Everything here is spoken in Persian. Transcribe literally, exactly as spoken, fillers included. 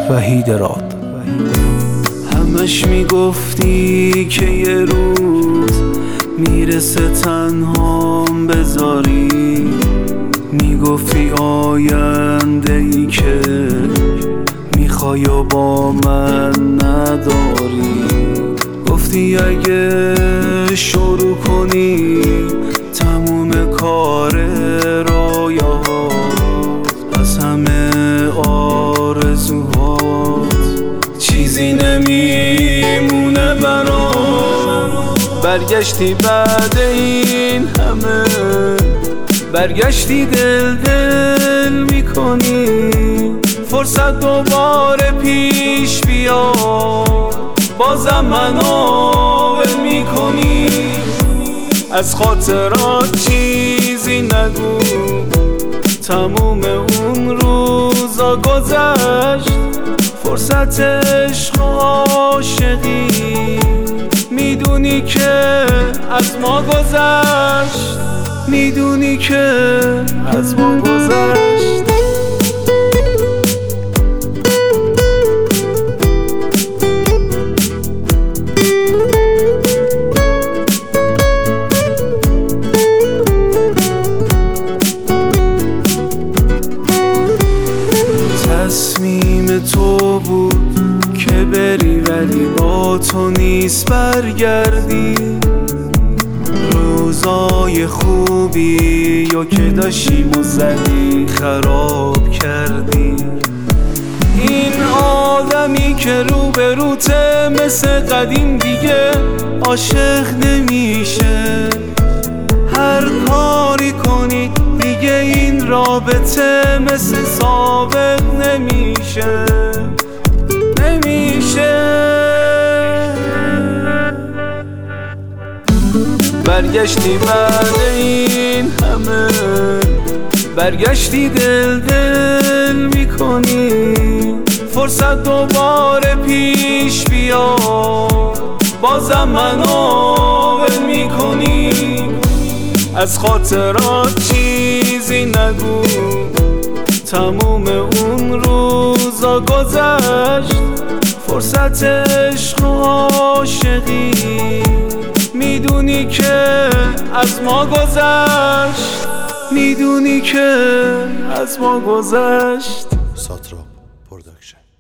وحید راد. همش میگفتی که یه روز میرسه تنهام بذاری، میگفتی آینده ای که میخوای و با من نداری. گفتی اگه شروع کنی تموم کار رویاهات، از همه آرزوهات چیزی نمیمونه برام. برگشتی بعد این همه، برگشتی دل دل میکنی، فرصت دوباره پیش بیا، بازم منو ول میکنی. از خاطرات چیزی نگو، تموم اون روزا گذشت، فرصت عشق و عاشقی میدونی که از ما گذشت، میدونی که از ما گذشت. تصمیم تو بود که بری ولی با تو نیست برگردی. روزای خوبی یا که داشتیم و زدی خراب کردی. این آدمی که رو به روته مثل قدیم دیگه عاشق نمیشه. هر کاری کنی دیگه این رابطه مثل سابق نمیشه، نمیشه. برگشتی بعد این همه، برگشتی دل دل میکنی، فرصت دوباره پیش بیا، بازم منو ول میکنی. از خاطرات چیزی نگو، تموم اون روزا گذشت، فرصت عشق و عاشقی میدونی که از ما گذشت، میدونی که از ما گذشت. ساتراپ پروداکشن.